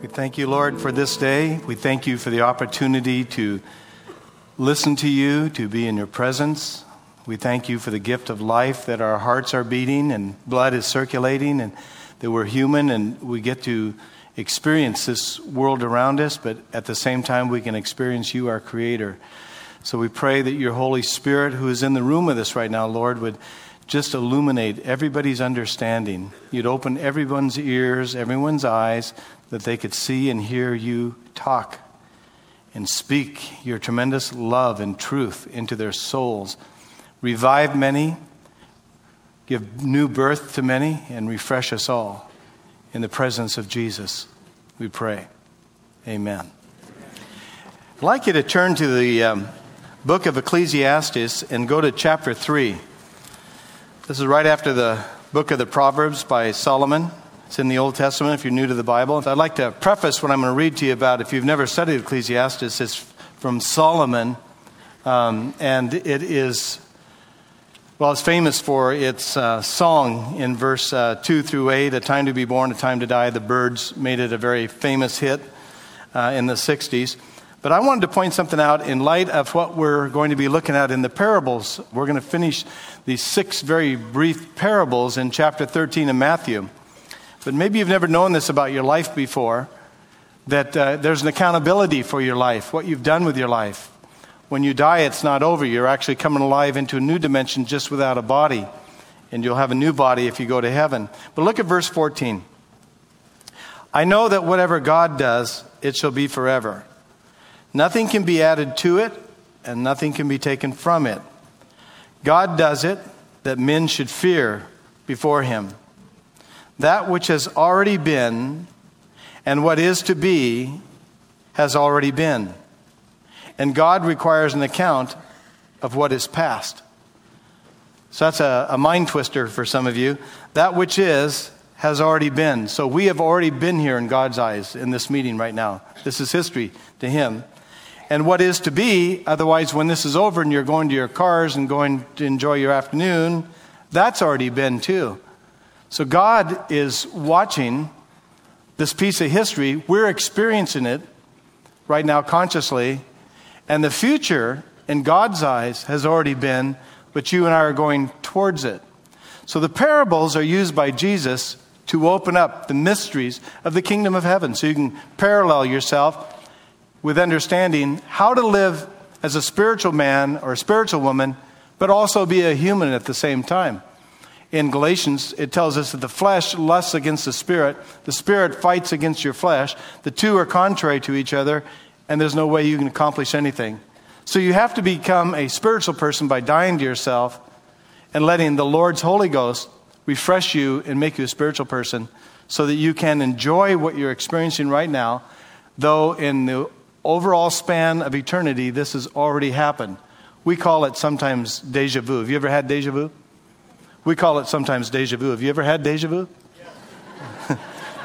We thank you, Lord, for this day. We thank you for the opportunity to listen to you, to be in your presence. We thank you for the gift of life, that our hearts are beating and blood is circulating and that we're human and we get to experience this world around us, but at the same time we can experience you, our Creator. So we pray that your Holy Spirit, who is in the room with us right now, Lord, would just illuminate everybody's understanding. You'd open everyone's ears, everyone's eyes, that they could see and hear you talk and speak your tremendous love and truth into their souls. Revive many, give new birth to many, and refresh us all. In the presence of Jesus, we pray. Amen. I'd like you to turn to the book of Ecclesiastes and go to chapter 3. This is right after the book of the Proverbs by Solomon. It's in the Old Testament if you're new to the Bible. I'd like to preface what I'm going to read to you about. If you've never studied Ecclesiastes, it's from Solomon, and it is, well, it's famous for its song in verse 2 through 8, a time to be born, a time to die. The Byrds made it a very famous hit in the 60s. But I wanted to point something out in light of what we're going to be looking at in the parables. We're going to finish these 6 very brief parables in chapter 13 of Matthew. But maybe you've never known this about your life before, that there's an accountability for your life, what you've done with your life. When you die, it's not over. You're actually coming alive into a new dimension just without a body. And you'll have a new body if you go to heaven. But look at verse 14. I know that whatever God does, it shall be forever. Nothing can be added to it, and nothing can be taken from it. God does it that men should fear before him. That which has already been and what is to be has already been. And God requires an account of what is past. So that's a mind twister for some of you. That which is has already been. So we have already been here in God's eyes in this meeting right now. This is history to him. And what is to be, otherwise when this is over and you're going to your cars and going to enjoy your afternoon, that's already been too. So God is watching this piece of history. We're experiencing it right now consciously. And the future, in God's eyes, has already been, but you and I are going towards it. So the parables are used by Jesus to open up the mysteries of the kingdom of heaven. So you can parallel yourself with understanding how to live as a spiritual man or a spiritual woman, but also be a human at the same time. In Galatians, it tells us that the flesh lusts against the spirit fights against your flesh. The two are contrary to each other, and there's no way you can accomplish anything. So you have to become a spiritual person by dying to yourself and letting the Lord's Holy Ghost refresh you and make you a spiritual person so that you can enjoy what you're experiencing right now, though in the overall span of eternity, this has already happened. We call it sometimes deja vu. Have you ever had deja vu? We call it sometimes deja vu. Have you ever had deja vu? Yes.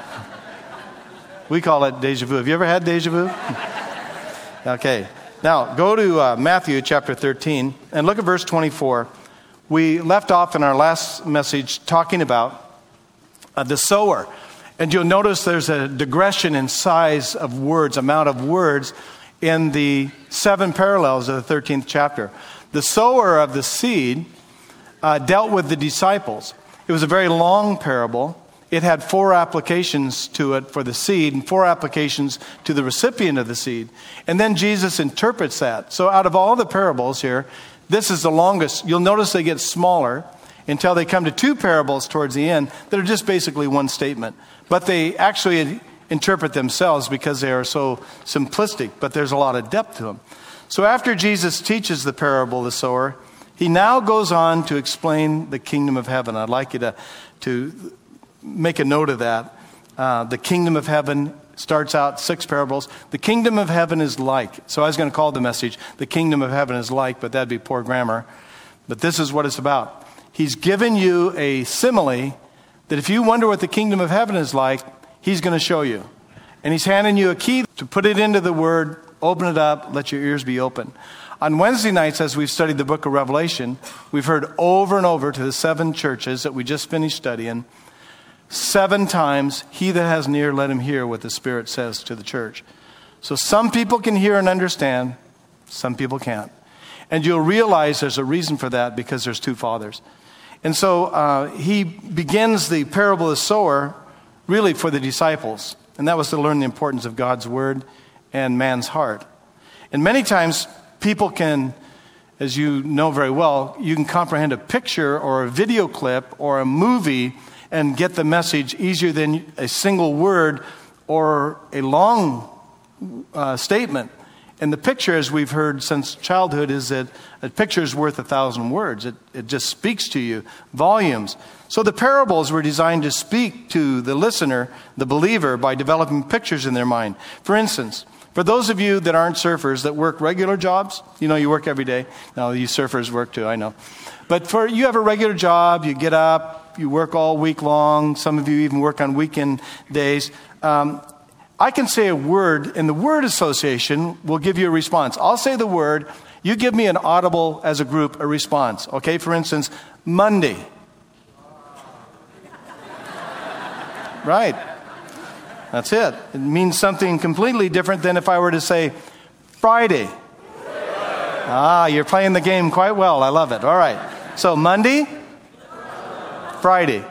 We call it deja vu. Have you ever had deja vu? Okay. Now, go to Matthew chapter 13 and look at verse 24. We left off in our last message talking about the sower. And you'll notice there's a digression in size of words, amount of words, in the 7 parallels of the 13th chapter. The sower of the seed dealt with the disciples. It was a very long parable. It had 4 applications to it for the seed and 4 applications to the recipient of the seed. And then Jesus interprets that. So out of all the parables here, this is the longest. You'll notice they get smaller until they come to 2 parables towards the end that are just basically one statement. But they actually interpret themselves because they are so simplistic, but there's a lot of depth to them. So after Jesus teaches the parable of the sower, he now goes on to explain the kingdom of heaven. I'd like you to make a note of that. The kingdom of heaven starts out 6 parables. The kingdom of heaven is like. So I was going to call the message, the kingdom of heaven is like, but that'd be poor grammar. But this is what it's about. He's given you a simile that if you wonder what the kingdom of heaven is like, he's going to show you. And he's handing you a key to put it into the word, open it up, let your ears be open. On Wednesday nights, as we've studied the book of Revelation, we've heard over and over to the 7 churches that we just finished studying 7 times, he that has an ear, let him hear what the Spirit says to the church. So some people can hear and understand, some people can't. And you'll realize there's a reason for that because there's 2 fathers. And so he begins the parable of the sower really for the disciples. And that was to learn the importance of God's word and man's heart. And many times people can, as you know very well, you can comprehend a picture or a video clip or a movie and get the message easier than a single word or a long statement. And the picture, as we've heard since childhood, is that a picture is worth 1,000 words. It just speaks to you, volumes. So the parables were designed to speak to the listener, the believer, by developing pictures in their mind. For instance, for those of you that aren't surfers, that work regular jobs, you work every day. No, you surfers work too, I know. But you have a regular job, you get up, you work all week long. Some of you even work on weekend days. I can say a word, and the word association will give you a response. I'll say the word, you give me an audible, as a group, a response. Okay, for instance, Monday. Right. That's it. It means something completely different than if I were to say Friday. You're playing the game quite well. I love it. All right. So Monday, Friday.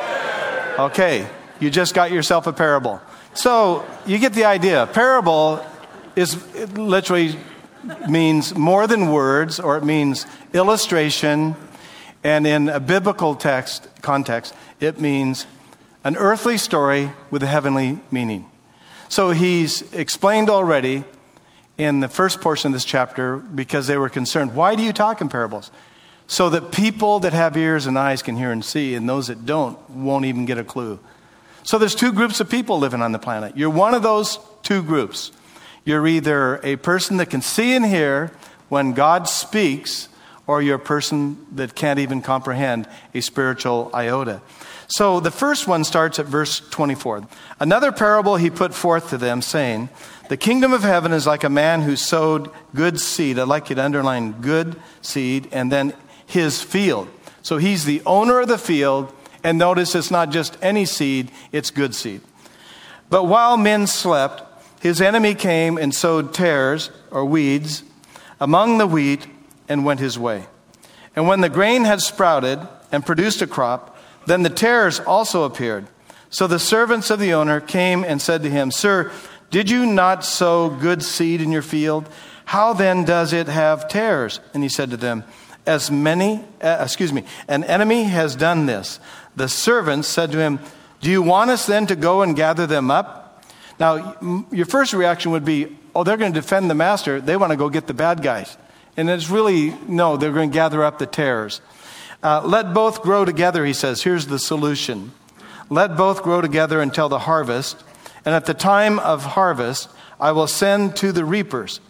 Okay, you just got yourself a parable. So you get the idea. Parable it literally means more than words, or it means illustration. And in a biblical context, it means an earthly story with a heavenly meaning. So he's explained already in the first portion of this chapter, because they were concerned, why do you talk in parables? So that people that have ears and eyes can hear and see, and those that don't won't even get a clue. So there's 2 groups of people living on the planet. You're one of those 2 groups. You're either a person that can see and hear when God speaks, or you're a person that can't even comprehend a spiritual iota. So the first one starts at verse 24. Another parable he put forth to them, saying, the kingdom of heaven is like a man who sowed good seed. I'd like you to underline good seed and then his field. So he's the owner of the field. And notice it's not just any seed, it's good seed. But while men slept, his enemy came and sowed tares, or weeds, among the wheat, and went his way. And when the grain had sprouted and produced a crop, then the tares also appeared. So the servants of the owner came and said to him, Sir, did you not sow good seed in your field? How then does it have tares? And he said to them, an enemy has done this. The servants said to him, do you want us then to go and gather them up? Now, your first reaction would be, they're going to defend the master. They want to go get the bad guys. And it's really, no, they're going to gather up the tares. Let both grow together, he says. Here's the solution. Let both grow together until the harvest. And at the time of harvest, I will send to the reapers.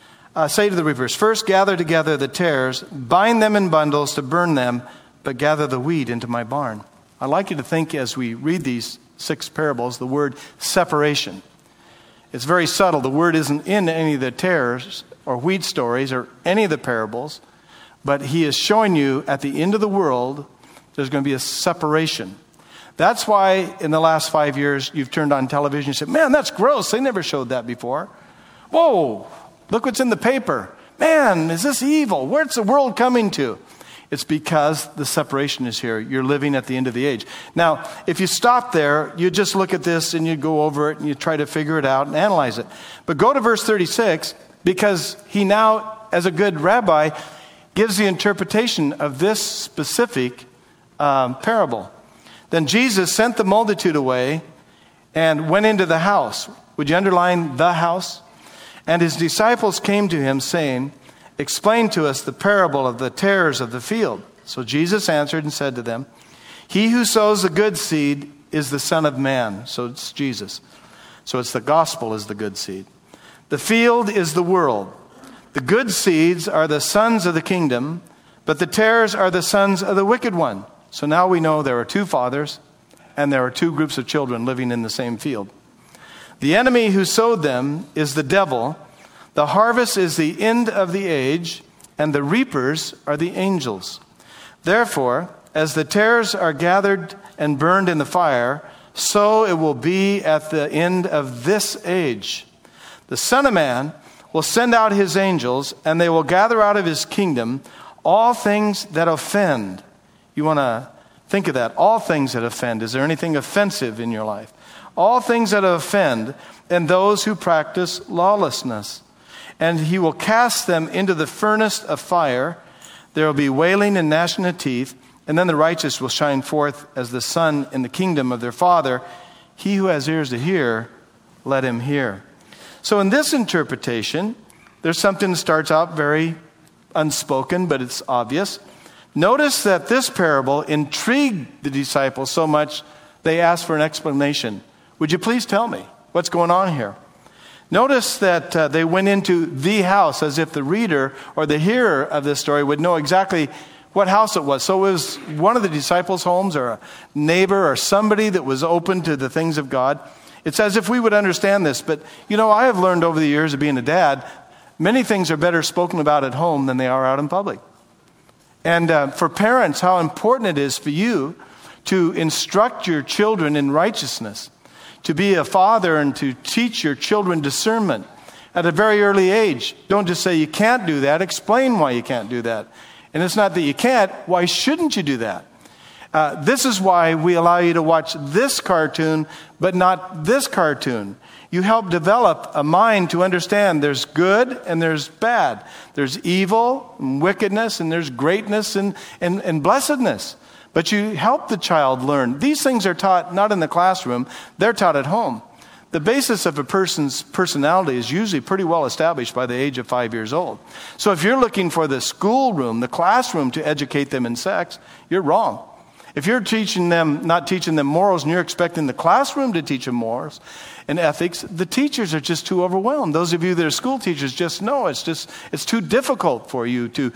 Say to the reapers, first gather together the tares, bind them in bundles to burn them, but gather the wheat into my barn. I'd like you to think, as we read these 6 parables, the word separation. It's very subtle. The word isn't in any of the tares or wheat stories or any of the parables, but he is showing you at the end of the world, there's going to be a separation. That's why in the last 5 years, you've turned on television and said, man, that's gross. They never showed that before. Whoa, look what's in the paper. Man, is this evil? Where's the world coming to? It's because the separation is here. You're living at the end of the age. Now, if you stop there, you just look at this and you go over it and you try to figure it out and analyze it. But go to verse 36, because he now, as a good rabbi, gives the interpretation of this specific parable. Then Jesus sent the multitude away and went into the house. Would you underline the house? And his disciples came to him, saying, explain to us the parable of the tares of the field. So Jesus answered and said to them, he who sows the good seed is the Son of Man. So it's Jesus. So it's the gospel is the good seed. The field is the world. The good seeds are the sons of the kingdom, but the tares are the sons of the wicked one. So now we know there are 2 fathers, and there are 2 groups of children living in the same field. The enemy who sowed them is the devil. The harvest is the end of the age, and the reapers are the angels. Therefore, as the tares are gathered and burned in the fire, so it will be at the end of this age. The Son of Man will send out his angels, and they will gather out of his kingdom all things that offend. You want to think of that. All things that offend. Is there anything offensive in your life? All things that offend, and those who practice lawlessness. And he will cast them into the furnace of fire. There will be wailing and gnashing of teeth. And then the righteous will shine forth as the sun in the kingdom of their Father. He who has ears to hear, let him hear. So in this interpretation, there's something that starts out very unspoken, but it's obvious. Notice that this parable intrigued the disciples so much, they asked for an explanation. Would you please tell me what's going on here? Notice that they went into the house as if the reader or the hearer of this story would know exactly what house it was. So it was one of the disciples' homes or a neighbor or somebody that was open to the things of God. It's as if we would understand this. But, I have learned over the years of being a dad, many things are better spoken about at home than they are out in public. And for parents, how important it is for you to instruct your children in righteousness, to be a father and to teach your children discernment at a very early age. Don't just say you can't do that. Explain why you can't do that. And it's not that you can't. Why shouldn't you do that? This is why we allow you to watch this cartoon, but not this cartoon. You help develop a mind to understand there's good and there's bad. There's evil and wickedness, and there's greatness and blessedness. But you help the child learn. These things are taught not in the classroom, they're taught at home. The basis of a person's personality is usually pretty well established by the age of 5 years old. So if you're looking for the schoolroom, the classroom to educate them in sex, you're wrong. If you're not teaching them morals, and you're expecting the classroom to teach them morals and ethics, the teachers are just too overwhelmed. Those of you that are school teachers just know it's too difficult for you to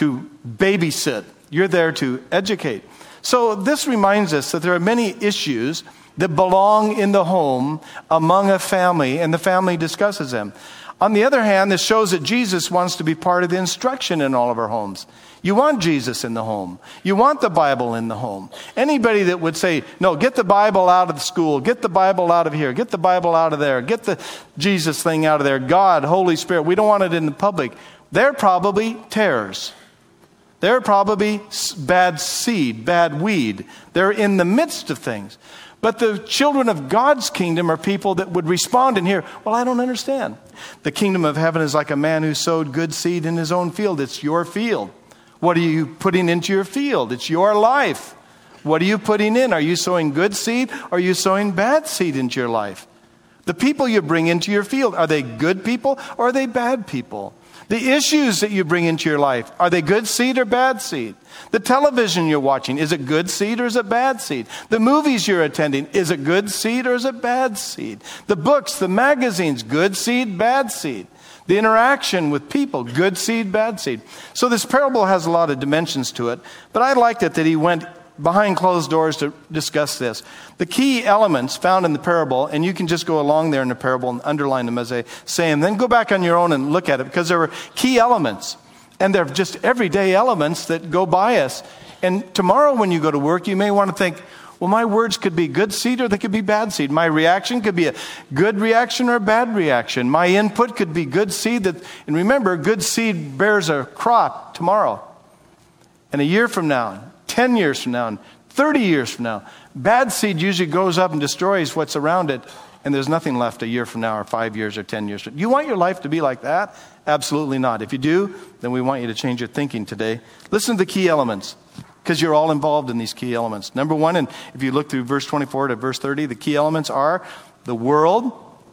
babysit. You're there to educate. So this reminds us that there are many issues that belong in the home among a family, and the family discusses them. On the other hand, this shows that Jesus wants to be part of the instruction in all of our homes. You want Jesus in the home. You want the Bible in the home. Anybody that would say, no, get the Bible out of the school, get the Bible out of here, get the Bible out of there, get the Jesus thing out of there, God, Holy Spirit, we don't want it in the public. They're probably tares. They're probably bad seed, bad weed. They're in the midst of things. But the children of God's kingdom are people that would respond and hear, well, I don't understand. The kingdom of heaven is like a man who sowed good seed in his own field. It's your field. What are you putting into your field? It's your life. What are you putting in? Are you sowing good seed or are you sowing bad seed into your life? The people you bring into your field, are they good people or are they bad people? The issues that you bring into your life, are they good seed or bad seed? The television you're watching, is it good seed or is it bad seed? The movies you're attending, is it good seed or is it bad seed? The books, the magazines, good seed, bad seed. The interaction with people, good seed, bad seed. So this parable has a lot of dimensions to it, but I liked it that he went behind closed doors to discuss this. The key elements found in the parable, and you can just go along there in the parable and underline them as I say them, then go back on your own and look at it, because there were key elements, and they're just everyday elements that go by us. And tomorrow when you go to work, you may want to think, well, my words could be good seed or they could be bad seed. My reaction could be a good reaction or a bad reaction. My input could be good seed. And remember, good seed bears a crop tomorrow. And a year from now, 10 years from now, and 30 years from now. Bad seed usually goes up and destroys what's around it, and there's nothing left a year from now or 5 years or 10 years. Do you want your life to be like that? Absolutely not. If you do, then we want you to change your thinking today. Listen to the key elements, because you're all involved in these key elements. Number one, and if you look through verse 24 to verse 30, the key elements are the world,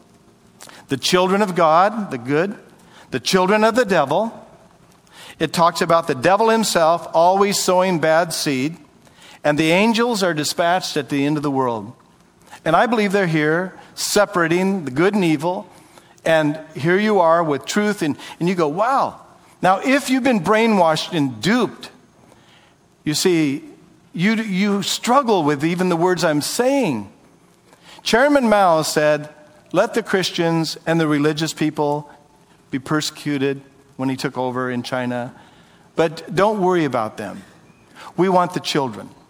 the children of God, the good, the children of the devil. It talks about the devil himself always sowing bad seed, and the angels are dispatched at the end of the world. And I believe they're here separating the good and evil, and here you are with truth, and you go, wow. Now, if you've been brainwashed and duped, you see, you struggle with even the words I'm saying. Chairman Mao said, let the Christians and the religious people be persecuted when he took over in China, but don't worry about them. We want the children.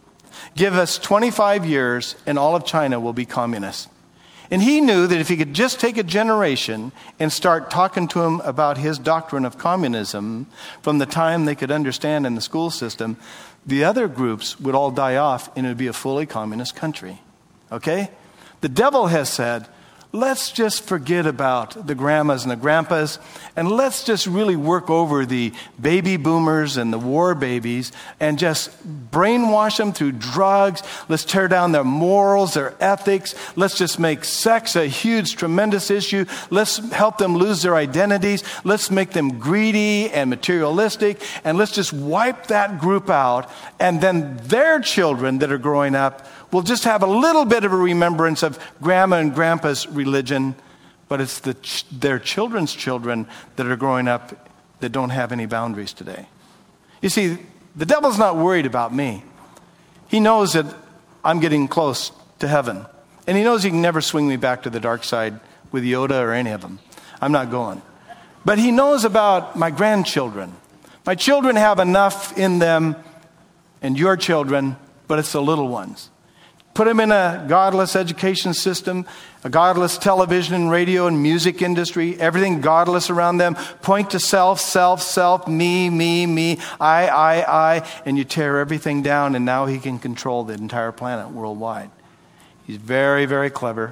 Give us 25 years and all of China will be communist. And he knew that if he could just take a generation and start talking to them about his doctrine of communism from the time they could understand in the school system, the other groups would all die off and it would be a fully communist country. Okay? The devil has said, let's just forget about the grandmas and the grandpas, and let's just really work over the baby boomers and the war babies and just brainwash them through drugs. Let's tear down their morals, their ethics. Let's just make sex a huge, tremendous issue. Let's help them lose their identities. Let's make them greedy and materialistic, and let's just wipe that group out. And then their children that are growing up will just have a little bit of a remembrance of grandma and grandpa's religion, but it's their children's children that are growing up that don't have any boundaries today. You see, the devil's not worried about me. He knows that I'm getting close to heaven, and he knows he can never swing me back to the dark side with Yoda or any of them. I'm not going. But he knows about my grandchildren. My children have enough in them, and your children, but it's the little ones. Put them in a godless education system, a godless television and radio and music industry, everything godless around them. Point to self, self, self, me, I, and you tear everything down, and now he can control the entire planet worldwide. He's very, very clever,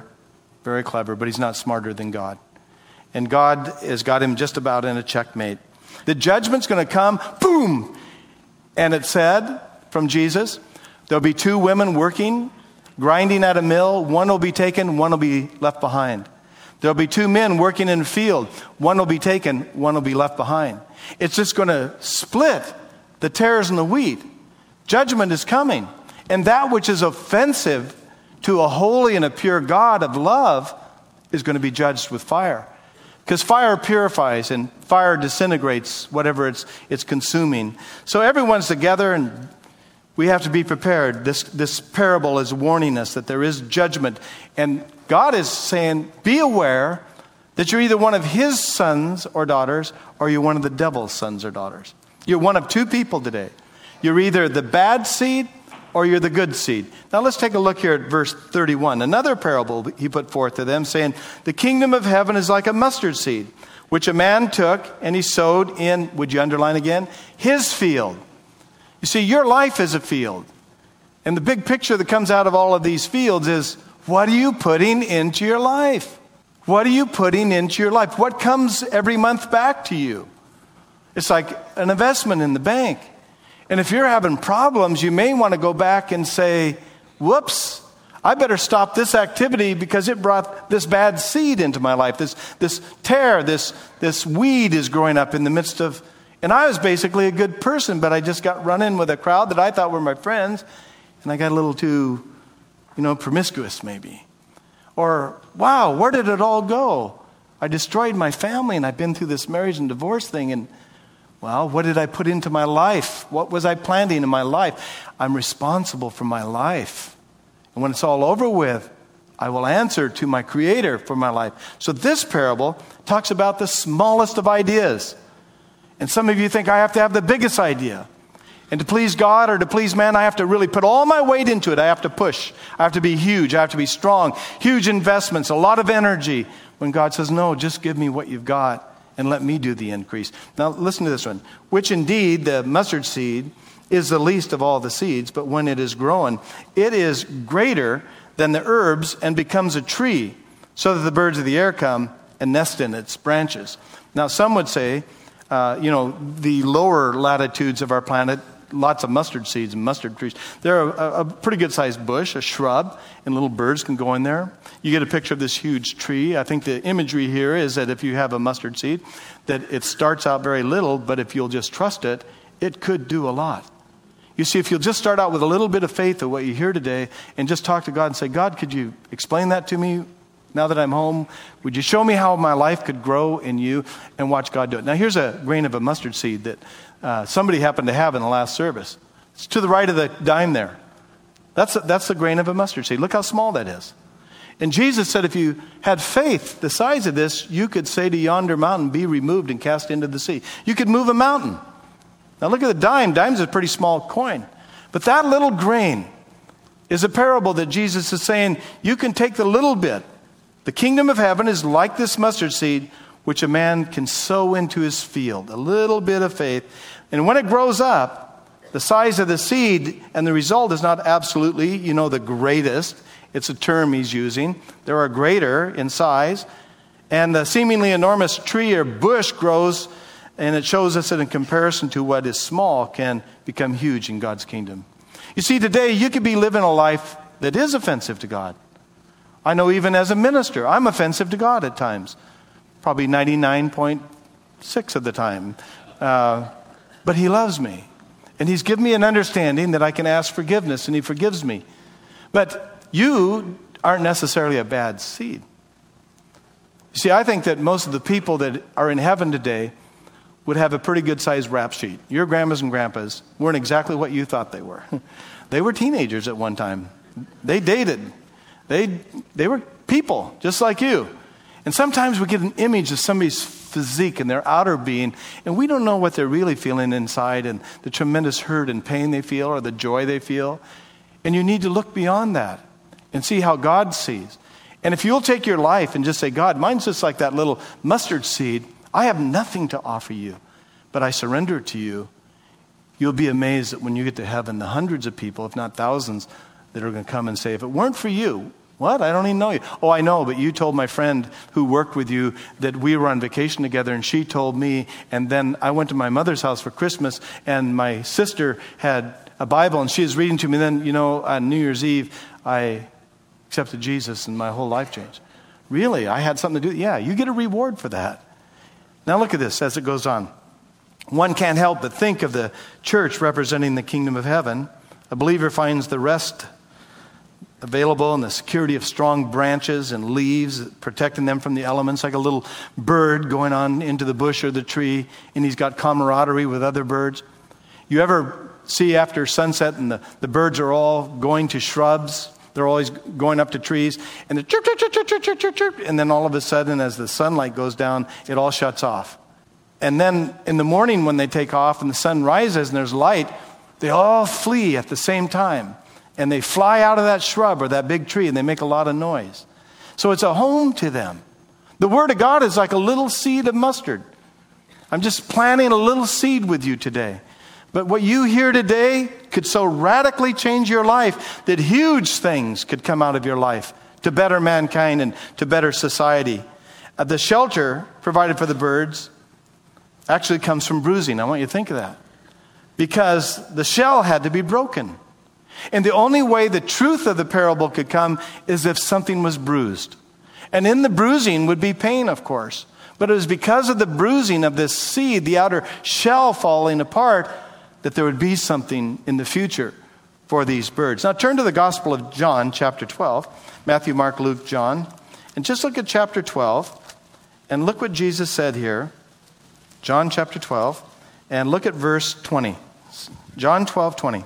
but he's not smarter than God. And God has got him just about in a checkmate. The judgment's going to come, boom! And it said from Jesus, there'll be two women working, grinding at a mill. One will be taken, one will be left behind. There'll be two men working in a field. One will be taken, one will be left behind. It's just going to split the tares and the wheat. Judgment is coming. And that which is offensive to a holy and a pure God of love is going to be judged with fire. Because fire purifies and fire disintegrates whatever it's consuming. So everyone's together, and we have to be prepared. This parable is warning us that there is judgment. And God is saying, be aware that you're either one of his sons or daughters, or you're one of the devil's sons or daughters. You're one of two people today. You're either the bad seed or you're the good seed. Now let's take a look here at verse 31. Another parable he put forth to them, saying, the kingdom of heaven is like a mustard seed, which a man took and he sowed in, would you underline again, his field. You see, your life is a field. And the big picture that comes out of all of these fields is, what are you putting into your life? What are you putting into your life? What comes every month back to you? It's like an investment in the bank. And if you're having problems, you may want to go back and say, whoops, I better stop this activity because it brought this bad seed into my life. This tear, this weed is growing up in the midst of. And I was basically a good person, but I just got run in with a crowd that I thought were my friends, and I got a little too, promiscuous maybe. Or, wow, where did it all go? I destroyed my family, and I've been through this marriage and divorce thing, and, well, what did I put into my life? What was I planting in my life? I'm responsible for my life. And when it's all over with, I will answer to my Creator for my life. So this parable talks about the smallest of ideas. And some of you think I have to have the biggest idea. And to please God or to please man, I have to really put all my weight into it. I have to push. I have to be huge. I have to be strong. Huge investments, a lot of energy. When God says, no, just give me what you've got and let me do the increase. Now listen to this one. Which indeed, the mustard seed is the least of all the seeds, but when it is grown, it is greater than the herbs and becomes a tree, so that the birds of the air come and nest in its branches. Now some would say, the lower latitudes of our planet, lots of mustard seeds and mustard trees. They're a pretty good-sized bush, a shrub, and little birds can go in there. You get a picture of this huge tree. I think the imagery here is that if you have a mustard seed, that it starts out very little, but if you'll just trust it, it could do a lot. You see, if you'll just start out with a little bit of faith of what you hear today and just talk to God and say, God, could you explain that to me? Now that I'm home, would you show me how my life could grow in you, and watch God do it? Now here's a grain of a mustard seed that somebody happened to have in the last service. It's to the right of the dime there. That's the grain of a mustard seed. Look how small that is. And Jesus said if you had faith the size of this, you could say to yonder mountain, be removed and cast into the sea. You could move a mountain. Now look at the dime. Dime's a pretty small coin. But that little grain is a parable that Jesus is saying, you can take the little bit. The kingdom of heaven is like this mustard seed, which a man can sow into his field. A little bit of faith. And when it grows up, the size of the seed and the result is not absolutely, the greatest. It's a term he's using. There are greater in size. And the seemingly enormous tree or bush grows, and it shows us that in comparison to what is small can become huge in God's kingdom. You see, today you could be living a life that is offensive to God. I know even as a minister, I'm offensive to God at times. Probably 99.6 of the time. But he loves me. And he's given me an understanding that I can ask forgiveness, and he forgives me. But you aren't necessarily a bad seed. You see, I think that most of the people that are in heaven today would have a pretty good-sized rap sheet. Your grandmas and grandpas weren't exactly what you thought they were. They were teenagers at one time. They dated. They were people, just like you. And sometimes we get an image of somebody's physique and their outer being, and we don't know what they're really feeling inside and the tremendous hurt and pain they feel or the joy they feel. And you need to look beyond that and see how God sees. And if you'll take your life and just say, God, mine's just like that little mustard seed. I have nothing to offer you, but I surrender it to you. You'll be amazed that when you get to heaven, the hundreds of people, if not thousands, that are going to come and say, if it weren't for you, what? I don't even know you. Oh, I know, but you told my friend who worked with you that we were on vacation together, and she told me, and then I went to my mother's house for Christmas, and my sister had a Bible, and she was reading to me. Then, on New Year's Eve, I accepted Jesus, and my whole life changed. Really? I had something to do? Yeah, you get a reward for that. Now look at this as it goes on. One can't help but think of the church representing the kingdom of heaven. A believer finds the rest available in the security of strong branches and leaves, protecting them from the elements, like a little bird going on into the bush or the tree, and he's got camaraderie with other birds. You ever see after sunset and the birds are all going to shrubs? They're always going up to trees, and the chirp, chirp, chirp, chirp, chirp, chirp, chirp, and then all of a sudden, as the sunlight goes down, it all shuts off. And then in the morning when they take off and the sun rises and there's light, they all flee at the same time. And they fly out of that shrub or that big tree, and they make a lot of noise. So it's a home to them. The Word of God is like a little seed of mustard. I'm just planting a little seed with you today. But what you hear today could so radically change your life that huge things could come out of your life to better mankind and to better society. The shelter provided for the birds actually comes from bruising. I want you to think of that. Because the shell had to be broken. And the only way the truth of the parable could come is if something was bruised. And in the bruising would be pain, of course. But it was because of the bruising of this seed, the outer shell falling apart, that there would be something in the future for these birds. Now turn to the Gospel of John, chapter 12. Matthew, Mark, Luke, John. And just look at chapter 12. And look what Jesus said here. John chapter 12. And look at verse 20. John 12:20.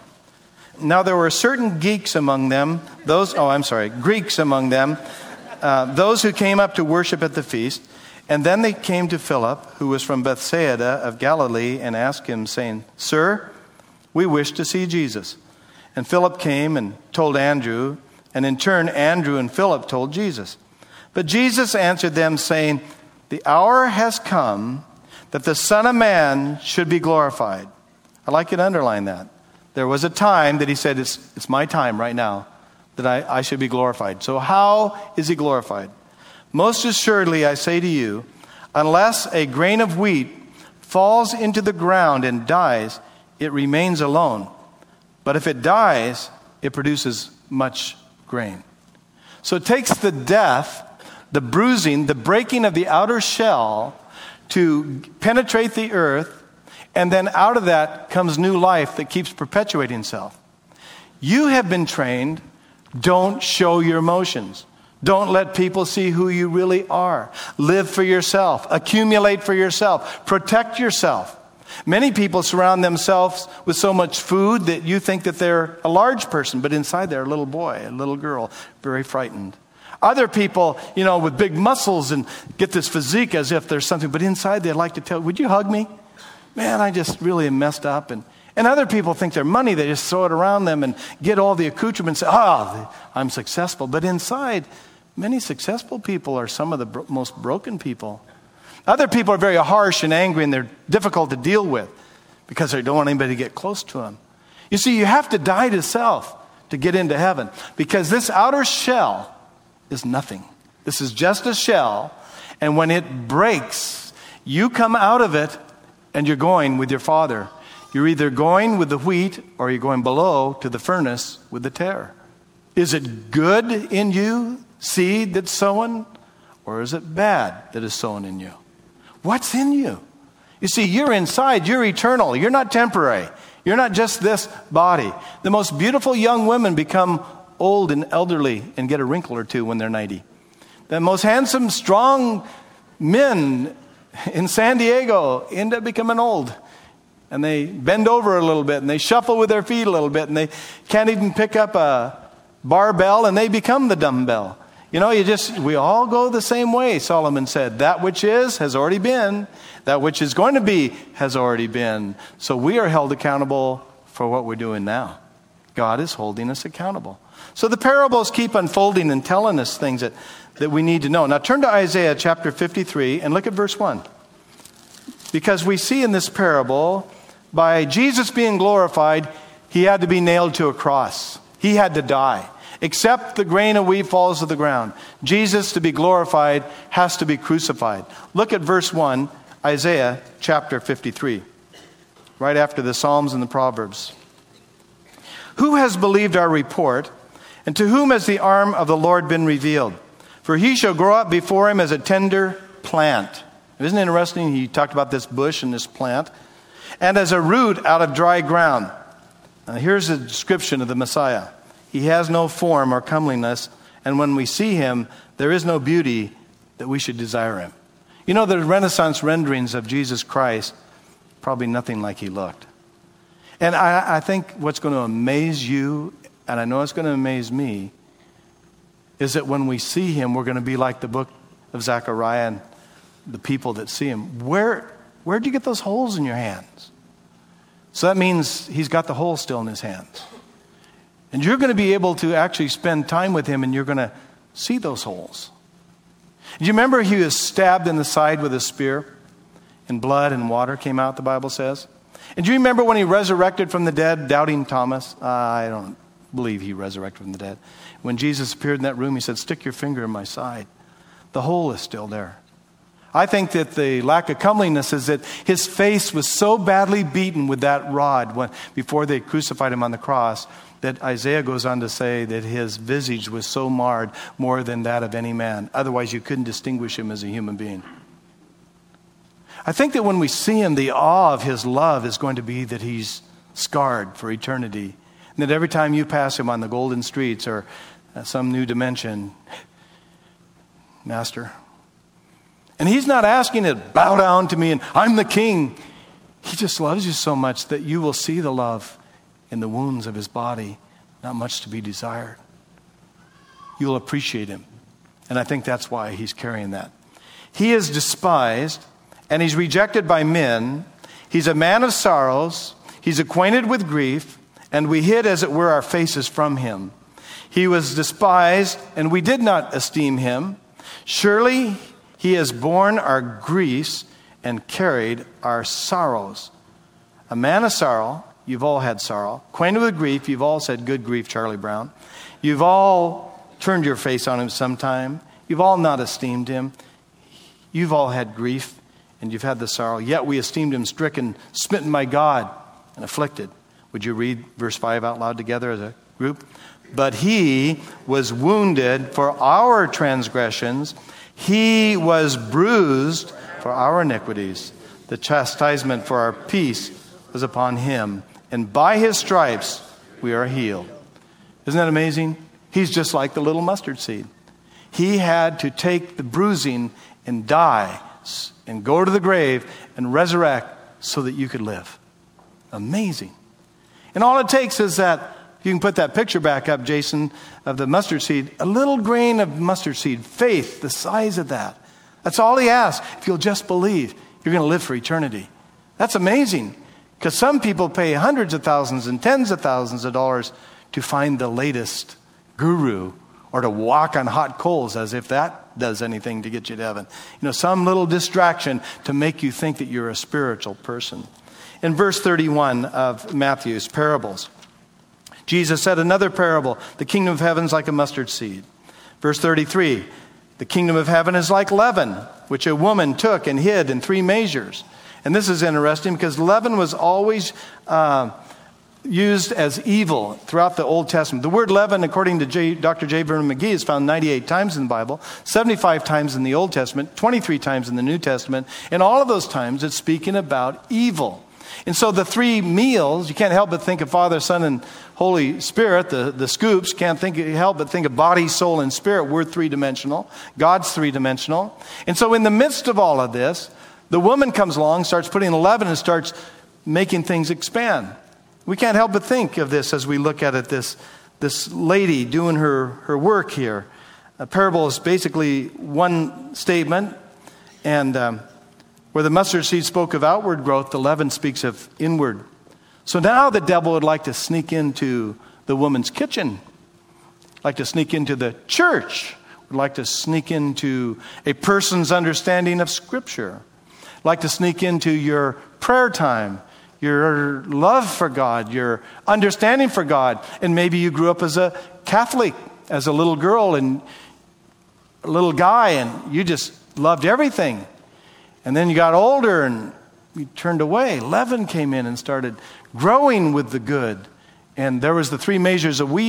Now there were certain Greeks among them, those who came up to worship at the feast. And then they came to Philip, who was from Bethsaida of Galilee, and asked him, saying, Sir, we wish to see Jesus. And Philip came and told Andrew, and in turn Andrew and Philip told Jesus. But Jesus answered them, saying, The hour has come that the Son of Man should be glorified. I'd like you to underline that. There was a time that he said, it's my time right now that I should be glorified. So how is he glorified? Most assuredly, I say to you, unless a grain of wheat falls into the ground and dies, it remains alone. But if it dies, it produces much grain. So it takes the death, the bruising, the breaking of the outer shell to penetrate the earth, and then out of that comes new life that keeps perpetuating itself. You have been trained, don't show your emotions. Don't let people see who you really are. Live for yourself. Accumulate for yourself. Protect yourself. Many people surround themselves with so much food that you think that they're a large person, but inside they're a little boy, a little girl, very frightened. Other people, with big muscles and get this physique as if there's something, but inside they'd like to tell, would you hug me? Man, I just really am messed up. And And other people think they're money. They just throw it around them and get all the accoutrements. I'm successful. But inside, many successful people are some of the most broken people. Other people are very harsh and angry, and they're difficult to deal with because they don't want anybody to get close to them. You see, you have to die to self to get into heaven, because this outer shell is nothing. This is just a shell, and when it breaks, you come out of it and you're going with your Father. You're either going with the wheat or you're going below to the furnace with the tare. Is it good in you, seed that's sown, or is it bad that is sown in you? What's in you? You see, you're inside. You're eternal. You're not temporary. You're not just this body. The most beautiful young women become old and elderly and get a wrinkle or two when they're 90. The most handsome, strong men in San Diego end up becoming old. And they bend over a little bit, and they shuffle with their feet a little bit, and they can't even pick up a barbell, and they become the dumbbell. You know, we all go the same way, Solomon said. That which is has already been. That which is going to be has already been. So we are held accountable for what we're doing now. God is holding us accountable. So the parables keep unfolding and telling us things that we need to know. Now turn to Isaiah chapter 53 and look at verse 1. Because we see in this parable, by Jesus being glorified, he had to be nailed to a cross. He had to die. Except the grain of wheat falls to the ground. Jesus, to be glorified, has to be crucified. Look at verse 1, Isaiah chapter 53. Right after the Psalms and the Proverbs. Who has believed our report, and to whom has the arm of the Lord been revealed? For he shall grow up before him as a tender plant. Isn't it interesting? He talked about this bush and this plant. And as a root out of dry ground. Now here's a description of the Messiah. He has no form or comeliness, and when we see him, there is no beauty that we should desire him. You know, the Renaissance renderings of Jesus Christ, probably nothing like he looked. And I think what's going to amaze you, and I know it's going to amaze me, is that when we see him, we're going to be like the book of Zechariah and the people that see him. Where'd you get those holes in your hands? So that means he's got the hole still in his hands. And you're going to be able to actually spend time with him, and you're going to see those holes. Do you remember he was stabbed in the side with a spear, and blood and water came out, the Bible says? And do you remember when he resurrected from the dead, doubting Thomas? I don't believe he resurrected from the dead. When Jesus appeared in that room, he said, "Stick your finger in my side." The hole is still there. I think that the lack of comeliness is that his face was so badly beaten with that rod before they crucified him on the cross, that Isaiah goes on to say that his visage was so marred more than that of any man. Otherwise, you couldn't distinguish him as a human being. I think that when we see him, the awe of his love is going to be that he's scarred for eternity. And that every time you pass him on the golden streets or some new dimension, Master. And he's not asking to bow down to me and I'm the king. He just loves you so much that you will see the love in the wounds of his body, not much to be desired. You'll appreciate him. And I think that's why he's carrying that. He is despised and he's rejected by men. He's a man of sorrows. He's acquainted with grief, and we hid, as it were, our faces from him. He was despised, and we did not esteem him. Surely he has borne our griefs and carried our sorrows. A man of sorrow. You've all had sorrow. Acquainted with grief. You've all said, "Good grief, Charlie Brown." You've all turned your face on him sometime. You've all not esteemed him. You've all had grief, and you've had the sorrow. Yet we esteemed him stricken, smitten by God, and afflicted. Would you read verse 5 out loud together as a group? But he was wounded for our transgressions. He was bruised for our iniquities. The chastisement for our peace was upon him. And by his stripes we are healed. Isn't that amazing? He's just like the little mustard seed. He had to take the bruising and die and go to the grave and resurrect so that you could live. Amazing. And all it takes is that, you can put that picture back up, Jason, of the mustard seed. A little grain of mustard seed, faith, the size of that. That's all he asks. If you'll just believe, you're going to live for eternity. That's amazing. Because some people pay hundreds of thousands and tens of thousands of dollars to find the latest guru or to walk on hot coals, as if that does anything to get you to heaven. Some little distraction to make you think that you're a spiritual person. In verse 31 of Matthew's parables, Jesus said another parable, the kingdom of heaven is like a mustard seed. Verse 33, the kingdom of heaven is like leaven, which a woman took and hid in 3 measures. And this is interesting because leaven was always used as evil throughout the Old Testament. The word leaven, according to Dr. J. Vernon McGee, is found 98 times in the Bible, 75 times in the Old Testament, 23 times in the New Testament. And all of those times it's speaking about evil. And so the 3 meals, you can't help but think of Father, Son, and Holy Spirit, the scoops. Can't help but think of body, soul, and spirit. We're 3-dimensional. God's 3-dimensional. And so in the midst of all of this, the woman comes along, starts putting leaven, and starts making things expand. We can't help but think of this as we look at it, this lady doing her work here. A parable is basically one statement, and where the mustard seed spoke of outward growth, the leaven speaks of inward. So now the devil would like to sneak into the woman's kitchen, like to sneak into the church, would like to sneak into a person's understanding of Scripture, like to sneak into your prayer time, your love for God, your understanding for God. And maybe you grew up as a Catholic, as a little girl and a little guy, and you just loved everything. And then you got older and you turned away. Leaven came in and started growing with the good. And there was the 3 measures of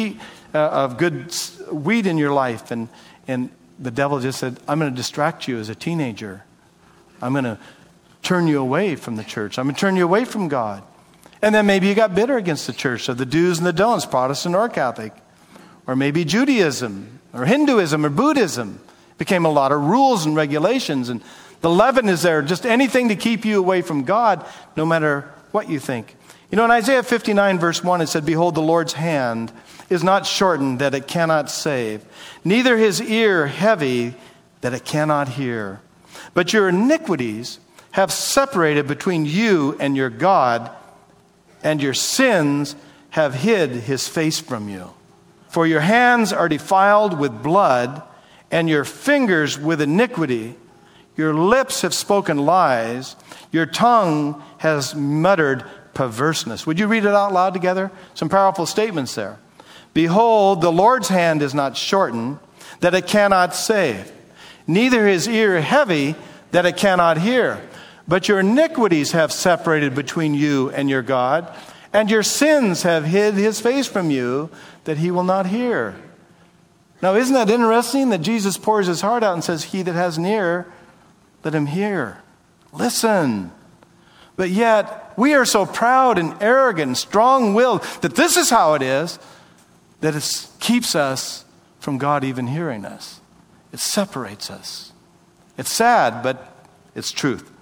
good wheat in your life. And the devil just said, I'm going to distract you as a teenager. I'm going to turn you away from the church. I'm going to turn you away from God. And then maybe you got bitter against the church, so the do's and the don'ts, Protestant or Catholic. Or maybe Judaism or Hinduism or Buddhism. Became a lot of rules and regulations, and the leaven is there, just anything to keep you away from God, no matter what you think. In Isaiah 59 verse 1, it said, Behold, the Lord's hand is not shortened that it cannot save, neither his ear heavy that it cannot hear. But your iniquities have separated between you and your God, and your sins have hid his face from you. For your hands are defiled with blood, and your fingers with iniquity. Your lips have spoken lies. Your tongue has muttered perverseness. Would you read it out loud together? Some powerful statements there. Behold, the Lord's hand is not shortened, that it cannot save, neither his ear heavy, that it cannot hear. But your iniquities have separated between you and your God, and your sins have hid his face from you, that he will not hear. Now, isn't that interesting that Jesus pours his heart out and says, He that has an ear, let him hear. Listen. But yet, we are so proud and arrogant and strong-willed that this is how it is, that it keeps us from God even hearing us. It separates us. It's sad, but it's truth.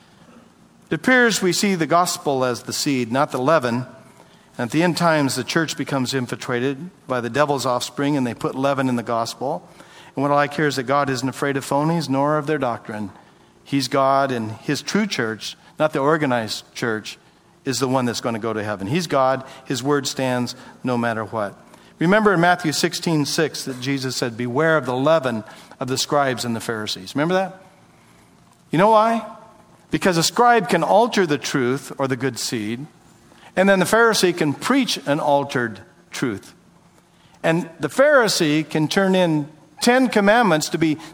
It appears we see the gospel as the seed, not the leaven. And at the end times, the church becomes infiltrated by the devil's offspring, and they put leaven in the gospel. And what I like here is that God isn't afraid of phonies, nor of their doctrine. He's God, and his true church, not the organized church, is the one that's going to go to heaven. He's God. His word stands no matter what. Remember in Matthew 16:6 that Jesus said, Beware of the leaven of the scribes and the Pharisees. Remember that? You know why? Because a scribe can alter the truth or the good seed, and then the Pharisee can preach an altered truth. And the Pharisee can turn in 10 commandments to be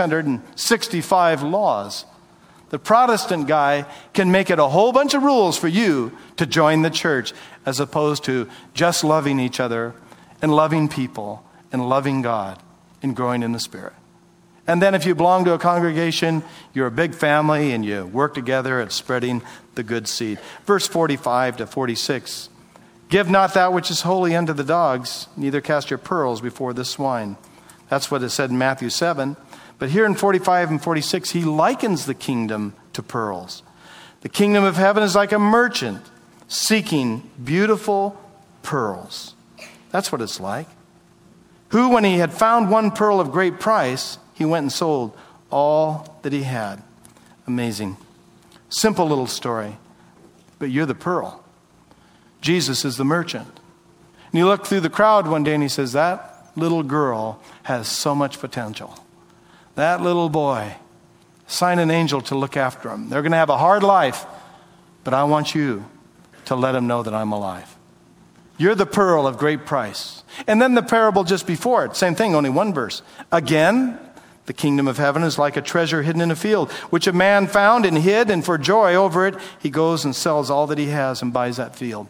665 laws. The Protestant guy can make it a whole bunch of rules for you to join the church, as opposed to just loving each other and loving people and loving God and growing in the Spirit. And then if you belong to a congregation, you're a big family and you work together at spreading the good seed. Verse 45 to 46. Give not that which is holy unto the dogs, neither cast your pearls before the swine. That's what it said in Matthew 7. But here in 45 and 46, he likens the kingdom to pearls. The kingdom of heaven is like a merchant seeking beautiful pearls. That's what it's like. Who, when he had found one pearl of great price, he went and sold all that he had. Amazing. Simple little story. but you're the pearl. Jesus is the merchant. And you look through the crowd one day and he says, that little girl has so much potential. That little boy, assign an angel to look after him. They're going to have a hard life, but I want you to let them know that I'm alive. You're the pearl of great price. And then the parable just before it, same thing, only one verse. Again, the kingdom of heaven is like a treasure hidden in a field, which a man found and hid, and for joy over it, he goes and sells all that he has and buys that field.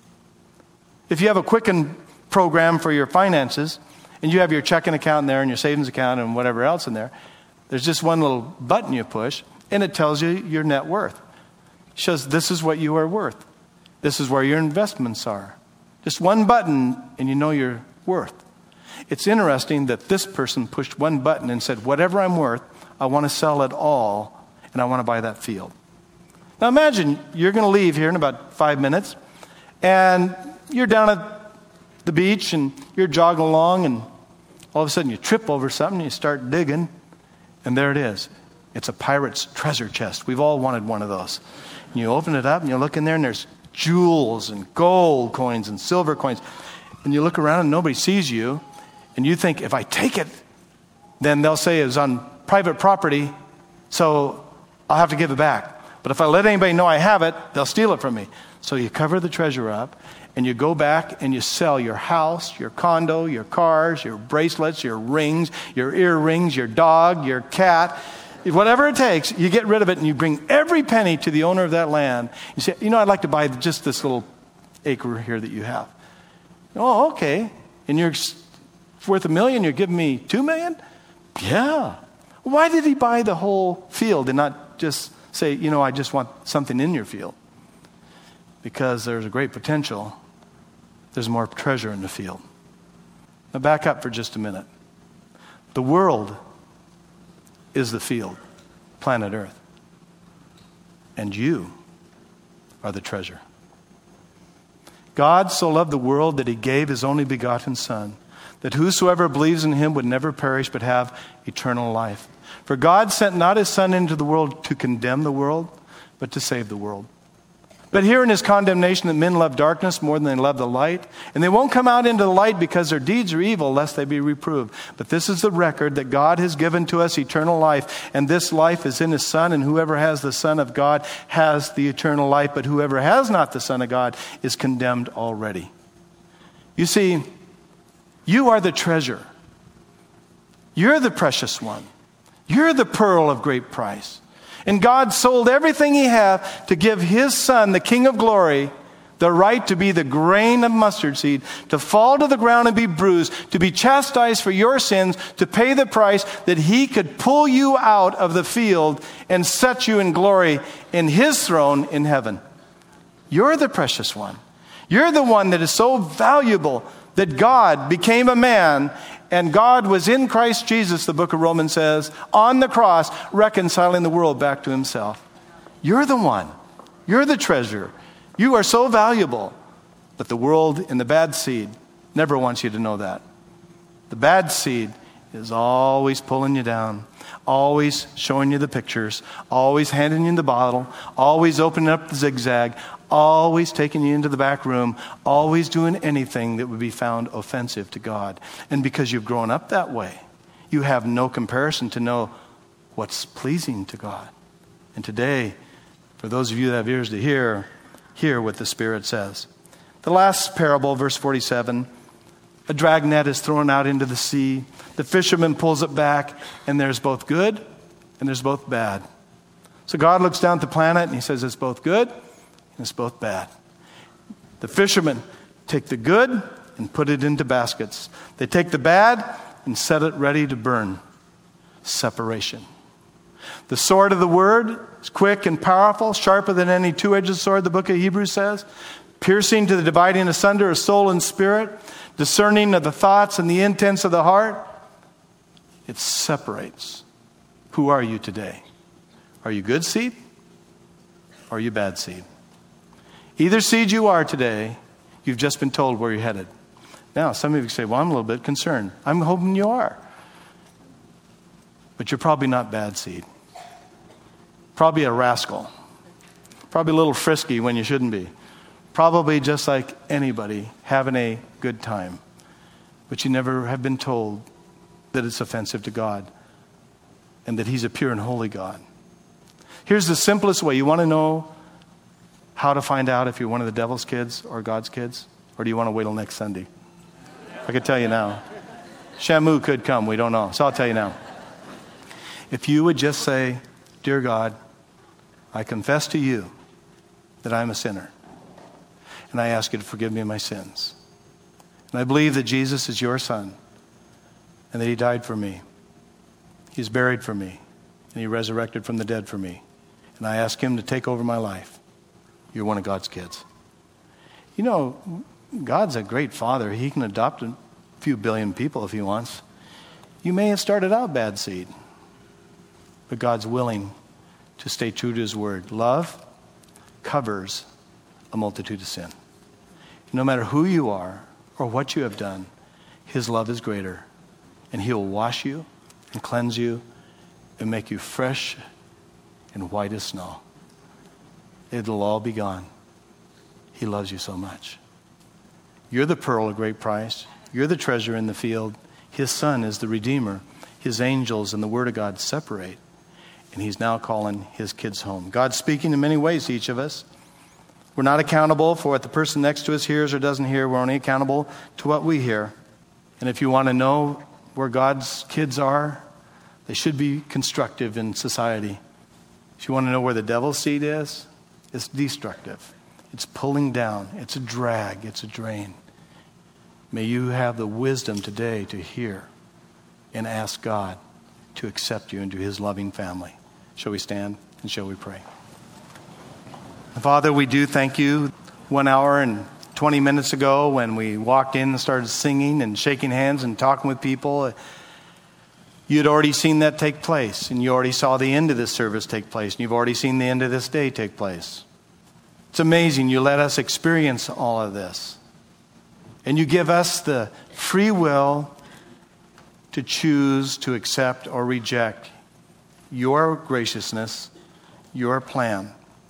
If you have a Quicken program for your finances, and you have your checking account in there and your savings account and whatever else in there, there's just one little button you push, and it tells you your net worth. It shows this is what you are worth. This is where your investments are. Just one button, and you know your worth. It's interesting that this person pushed one button and said, whatever I'm worth, I want to sell it all, and I want to buy that field. Now imagine you're going to leave here in about 5 minutes, and you're down at the beach, and you're jogging along, and all of a sudden you trip over something, and you start digging, and there it is. It's a pirate's treasure chest. We've all wanted one of those. And you open it up, and you look in there, and there's jewels and gold coins and silver coins. And you look around, and nobody sees you, and you think, if I take it, then they'll say it's on private property, so I'll have to give it back. But if I let anybody know I have it, they'll steal it from me. So you cover the treasure up, and you go back and you sell your house, your condo, your cars, your bracelets, your rings, your earrings, your dog, your cat. Whatever it takes, you get rid of it, and you bring every penny to the owner of that land. You say, I'd like to buy just this little acre here that you have. Oh, okay. And you're worth $1 million, you're giving me $2 million? Yeah. Why did he buy the whole field and not just say, I just want something in your field? Because there's a great potential. There's more treasure in the field. Now back up for just a minute. The world is the field, planet Earth. And you are the treasure. God so loved the world that he gave his only begotten Son, that whosoever believes in him would never perish but have eternal life. For God sent not his Son into the world to condemn the world, but to save the world. But here in his condemnation that men love darkness more than they love the light, and they won't come out into the light because their deeds are evil, lest they be reproved. But this is the record, that God has given to us eternal life, and this life is in his Son, and whoever has the Son of God has the eternal life, but whoever has not the Son of God is condemned already. You see, you are the treasure. You're the precious one. You're the pearl of great price. And God sold everything he had to give his Son, the King of glory, the right to be the grain of mustard seed, to fall to the ground and be bruised, to be chastised for your sins, to pay the price that he could pull you out of the field and set you in glory in his throne in heaven. You're the precious one. You're the one that is so valuable that God became a man, and God was in Christ Jesus, the book of Romans says, on the cross, reconciling the world back to himself. You're the one. You're the treasure. You are so valuable. But the world and the bad seed never wants you to know that. The bad seed is always pulling you down, always showing you the pictures, always handing you the bottle, always opening up the zigzag, always taking you into the back room, always doing anything that would be found offensive to God. And because you've grown up that way, you have no comparison to know what's pleasing to God. And today, for those of you that have ears to hear what the Spirit says. The last parable, verse 47, a dragnet is thrown out into the sea. The fisherman pulls it back, and there's both good and there's both bad. So God looks down at the planet and he says, it's both good and it's both bad. The fishermen take the good and put it into baskets. They take the bad and set it ready to burn. Separation. The sword of the word is quick and powerful, sharper than any two-edged sword, the book of Hebrews says, piercing to the dividing asunder of soul and spirit, discerning of the thoughts and the intents of the heart. It separates. Who are you today? Are you good seed? Or are you bad seed? Either seed you are today, you've just been told where you're headed. Now, some of you say, well, I'm a little bit concerned. I'm hoping you are. But you're probably not bad seed. Probably a rascal. Probably a little frisky when you shouldn't be. Probably just like anybody, having a good time. But you never have been told that it's offensive to God and that he's a pure and holy God. Here's the simplest way. You want to know how to find out if you're one of the devil's kids or God's kids? Or do you want to wait till next Sunday? I could tell you now. Shamu could come. We don't know. So I'll tell you now. If you would just say, "Dear God, I confess to you that I'm a sinner. And I ask you to forgive me my sins. And I believe that Jesus is your son. And that he died for me. He's buried for me. And he resurrected from the dead for me. And I ask him to take over my life." You're one of God's kids. You know, God's a great father. He can adopt a few billion people if he wants. You may have started out bad seed. But God's willing to stay true to his word. Love covers a multitude of sin. No matter who you are or what you have done, his love is greater. And he'll wash you and cleanse you and make you fresh and white as snow. It'll all be gone. He loves you so much. You're the pearl of great price. You're the treasure in the field. His son is the Redeemer. His angels and the Word of God separate. And he's now calling his kids home. God's speaking in many ways to each of us. We're not accountable for what the person next to us hears or doesn't hear. We're only accountable to what we hear. And if you want to know where God's kids are, they should be constructive in society. If you want to know where the devil's seed is, it's destructive. It's pulling down. It's a drag. It's a drain. May you have the wisdom today to hear and ask God to accept you into his loving family. Shall we stand and shall we pray? Father, we do thank you. 1 hour and 20 minutes ago when we walked in and started singing and shaking hands and talking with people, you'd already seen that take place, and you already saw the end of this service take place, and you've already seen the end of this day take place. It's amazing you let us experience all of this. And you give us the free will to choose to accept or reject your graciousness, your plan.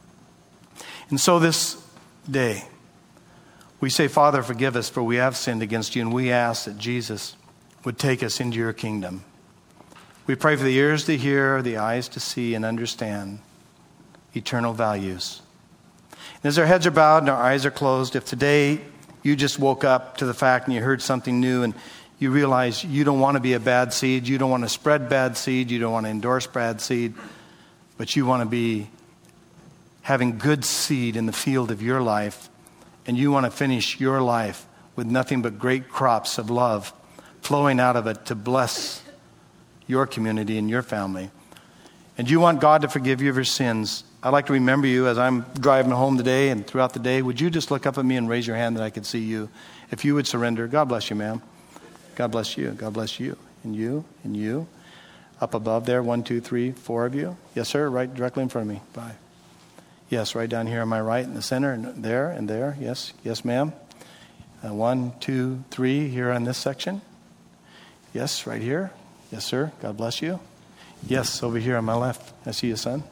And so this day, we say, Father, forgive us, for we have sinned against you, and we ask that Jesus would take us into your kingdom. We pray for the ears to hear, the eyes to see and understand eternal values. And as our heads are bowed and our eyes are closed, if today you just woke up to the fact and you heard something new and you realize you don't want to be a bad seed, you don't want to spread bad seed, you don't want to endorse bad seed, but you want to be having good seed in the field of your life, and you want to finish your life with nothing but great crops of love flowing out of it to bless your community and your family. And you want God to forgive you of your sins. I'd like to remember you as I'm driving home today and throughout the day. Would you just look up at me and raise your hand that I could see you? If you would surrender. God bless you, ma'am. God bless you. God bless you. And you. And you. Up above there, 1, 2, 3, 4 of you. Yes, sir. Right directly in front of me. Bye. Yes, right down here on my right in the center. And there. Yes. Yes, ma'am. 1, 2, 3 here on this section. Yes, right here. Yes, sir. God bless you. Yes, over here on my left. I see you, son.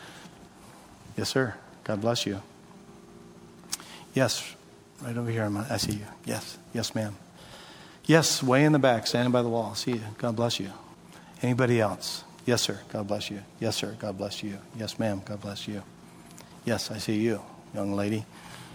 Yes, sir. God bless you. Yes, right over here. I see you. Yes. Yes, ma'am. Yes, way in the back, standing by the wall. I see you. God bless you. Anybody else? Yes, sir. God bless you. Yes, sir. God bless you. Yes, ma'am. God bless you. Yes, I see you, young lady.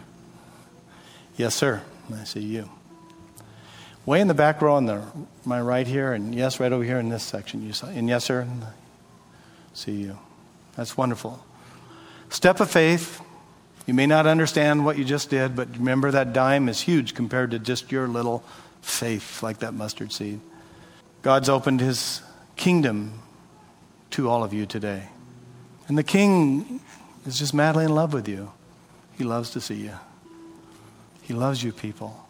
Yes, sir. I see you. Way in the back row on my right here, and yes, right over here in this section. You saw, and yes, sir. See you. That's wonderful. Step of faith. You may not understand what you just did, but remember that dime is huge compared to just your little faith, like that mustard seed. God's opened his kingdom to all of you today. And the king is just madly in love with you. He loves to see you. He loves you people.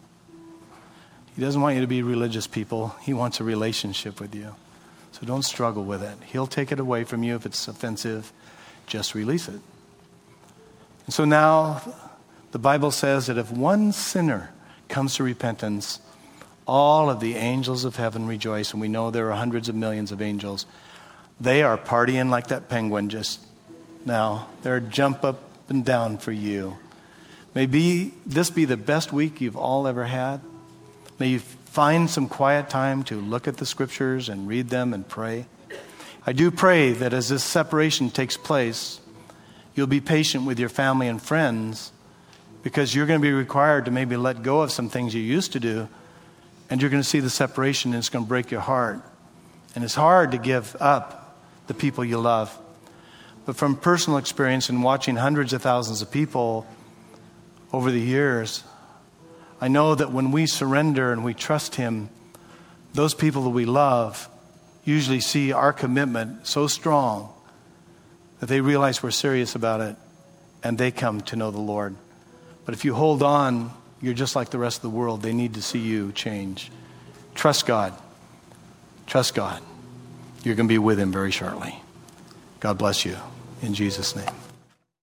He doesn't want you to be religious people. He wants a relationship with you. So don't struggle with it. He'll take it away from you if it's offensive. Just release it. And so now the Bible says that if one sinner comes to repentance, all of the angels of heaven rejoice. And we know there are hundreds of millions of angels. They are partying like that penguin just now. They're jump up and down for you. May this be the best week you've all ever had. May you find some quiet time to look at the scriptures and read them and pray. I do pray that as this separation takes place, you'll be patient with your family and friends, because you're going to be required to maybe let go of some things you used to do, and you're going to see the separation, and it's going to break your heart. And it's hard to give up the people you love. But from personal experience and watching hundreds of thousands of people over the years, I know that when we surrender and we trust Him, those people that we love usually see our commitment so strong that they realize we're serious about it, and they come to know the Lord. But if you hold on, you're just like the rest of the world. They need to see you change. Trust God. Trust God. You're going to be with Him very shortly. God bless you. In Jesus' name.